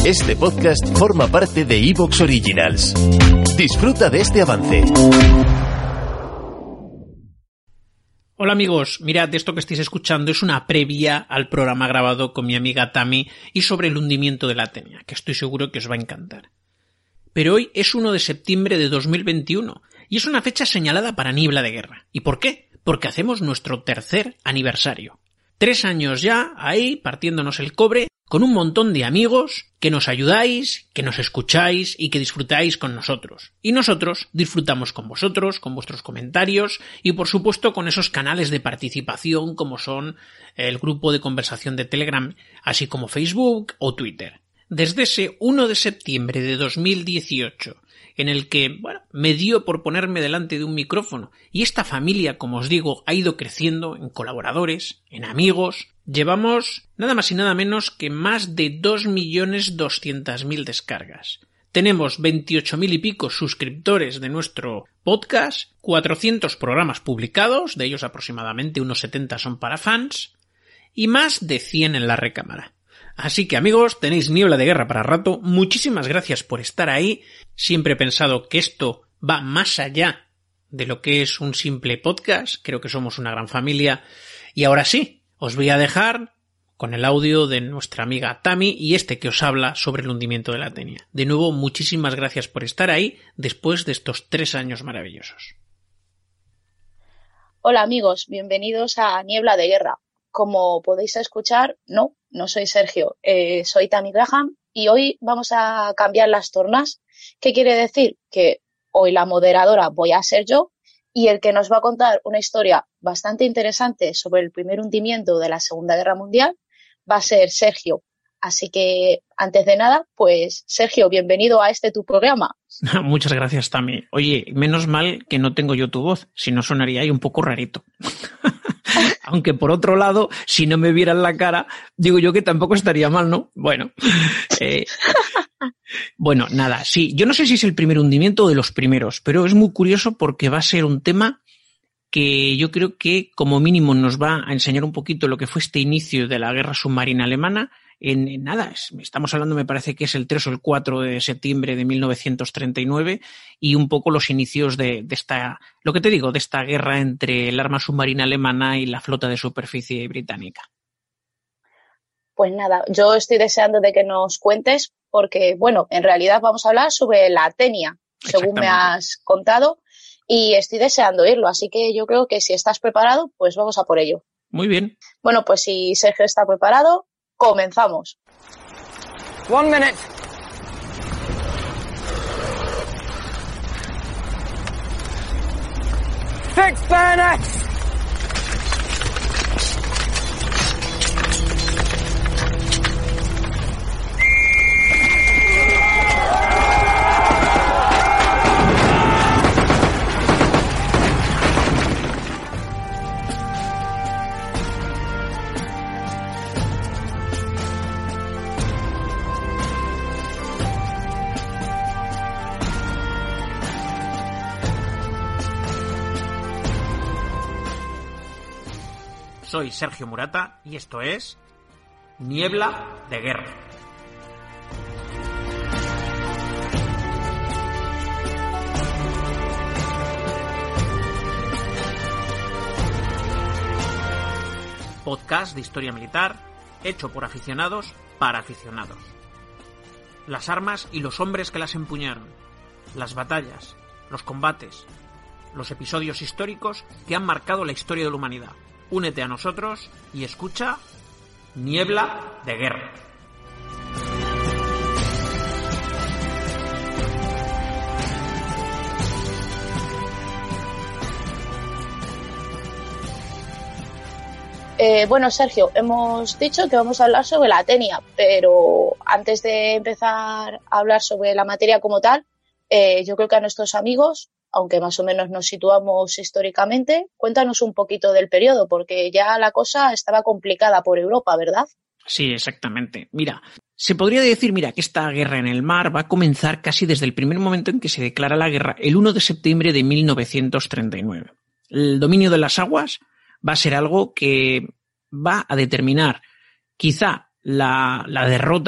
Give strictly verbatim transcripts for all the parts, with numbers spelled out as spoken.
Este podcast forma parte de iVoox Originals. Disfruta de este avance. Hola amigos, mirad, esto que estáis escuchando es una previa al programa grabado con mi amiga Tami y sobre el hundimiento de la Atenea, que estoy seguro que os va a encantar. Pero hoy es uno de septiembre de dos mil veintiuno y es una fecha señalada para Niebla de Guerra. ¿Y por qué? Porque hacemos nuestro tercer aniversario. Tres años ya, ahí, partiéndonos el cobre, con un montón de amigos que nos ayudáis, que nos escucháis y que disfrutáis con nosotros. Y nosotros disfrutamos con vosotros, con vuestros comentarios y por supuesto con esos canales de participación como son el grupo de conversación de Telegram, así como Facebook o Twitter. Desde ese uno de septiembre de dos mil dieciocho, en el que, bueno, me dio por ponerme delante de un micrófono y esta familia, como os digo, ha ido creciendo en colaboradores, en amigos. Llevamos nada más y nada menos que más de dos millones doscientas mil descargas. Tenemos veintiocho mil y pico suscriptores de nuestro podcast, cuatrocientos programas publicados, de ellos aproximadamente unos setenta son para fans, y más de cien en la recámara. Así que amigos, tenéis Niebla de Guerra para rato. Muchísimas gracias por estar ahí. Siempre he pensado que esto va más allá de lo que es un simple podcast. Creo que somos una gran familia. Y ahora sí, os voy a dejar con el audio de nuestra amiga Tami y este que os habla sobre el hundimiento de la Atenea. De nuevo, muchísimas gracias por estar ahí después de estos tres años maravillosos. Hola amigos, bienvenidos a Niebla de Guerra. Como podéis escuchar, no, no soy Sergio, eh, soy Tami Graham y hoy vamos a cambiar las tornas. ¿Qué quiere decir? Que hoy la moderadora voy a ser yo y el que nos va a contar una historia bastante interesante sobre el primer hundimiento de la Segunda Guerra Mundial va a ser Sergio. Así que, antes de nada, pues Sergio, bienvenido a este tu programa. Muchas gracias, Tami. Oye, menos mal que no tengo yo tu voz, si no sonaría ahí un poco rarito. Aunque por otro lado, si no me vieran la cara, digo yo que tampoco estaría mal, ¿no? Bueno, eh, bueno, nada, sí, yo no sé si es el primer hundimiento o de los primeros, pero es muy curioso porque va a ser un tema que yo creo que como mínimo nos va a enseñar un poquito lo que fue este inicio de la guerra submarina alemana. En, en nada, estamos hablando, me parece que es el tres o el cuatro de septiembre de mil novecientos treinta y nueve y un poco los inicios de, de esta, lo que te digo, de esta guerra entre el arma submarina alemana y la flota de superficie británica. Pues nada, yo estoy deseando de que nos cuentes porque, bueno, en realidad vamos a hablar sobre la Atenea, según me has contado, y estoy deseando oírlo, así que yo creo que si estás preparado, pues vamos a por ello. Muy bien. Bueno, pues si Sergio está preparado, comenzamos. One minute. Fix bayonets. Soy Sergio Murata y esto es Niebla de Guerra. Podcast de historia militar hecho por aficionados para aficionados. Las armas y los hombres que las empuñaron, las batallas, los combates, los episodios históricos que han marcado la historia de la humanidad. Únete a nosotros y escucha Niebla de Guerra. Eh, bueno, Sergio, hemos dicho que vamos a hablar sobre la Atenea, pero antes de empezar a hablar sobre la materia como tal, eh, yo creo que a nuestros amigos, aunque más o menos nos situamos históricamente, cuéntanos un poquito del periodo, porque ya la cosa estaba complicada por Europa, ¿verdad? Sí, exactamente. Mira, se podría decir, mira, que esta guerra en el mar va a comenzar casi desde el primer momento en que se declara la guerra, el uno de septiembre de mil novecientos treinta y nueve. El dominio de las aguas va a ser algo que va a determinar quizá la, la derrota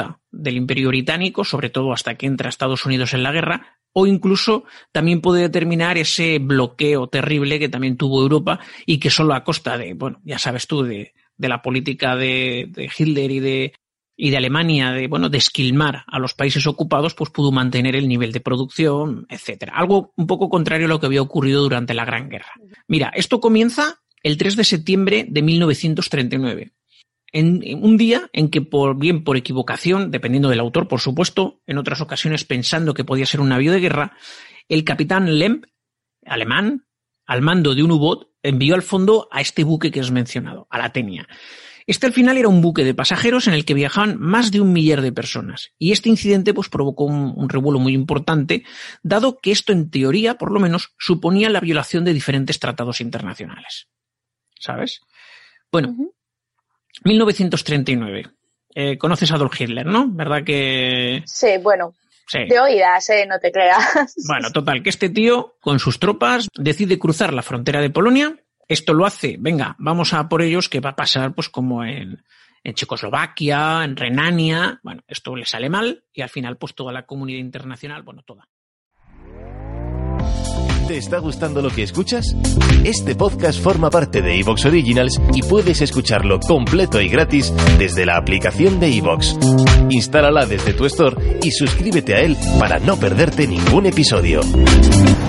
del Imperio Británico, sobre todo hasta que entra Estados Unidos en la guerra, o incluso también puede determinar ese bloqueo terrible que también tuvo Europa y que solo a costa de, bueno, ya sabes tú, de, de la política de, de Hitler y de, y de Alemania, de, bueno, de esquilmar a los países ocupados, pues pudo mantener el nivel de producción, etcétera. Algo un poco contrario a lo que había ocurrido durante la Gran Guerra. Mira, esto comienza el tres de septiembre de mil novecientos treinta y nueve. En, en un día en que, por bien por equivocación, dependiendo del autor, por supuesto, en otras ocasiones pensando que podía ser un navío de guerra, el capitán Lemp, alemán, al mando de un U-Boot, envió al fondo a este buque que os he mencionado, a la Athenia. Este al final era un buque de pasajeros en el que viajaban más de un millar de personas. Y este incidente pues provocó un, un revuelo muy importante, dado que esto en teoría, por lo menos, suponía la violación de diferentes tratados internacionales. ¿Sabes? Bueno, uh-huh. mil novecientos treinta y nueve. Eh, conoces a Adolf Hitler, ¿no? ¿Verdad que...? Sí, bueno, sí. De oídas, eh, no te creas. Bueno, total, que este tío, con sus tropas, decide cruzar la frontera de Polonia. Esto lo hace, venga, vamos a por ellos, que va a pasar pues como en, en Checoslovaquia, en Renania. Bueno, esto le sale mal y al final pues toda la comunidad internacional, bueno, toda. ¿Te está gustando lo que escuchas? Este podcast forma parte de iVoox Originals y puedes escucharlo completo y gratis desde la aplicación de iVoox. Instálala desde tu store y suscríbete a él para no perderte ningún episodio.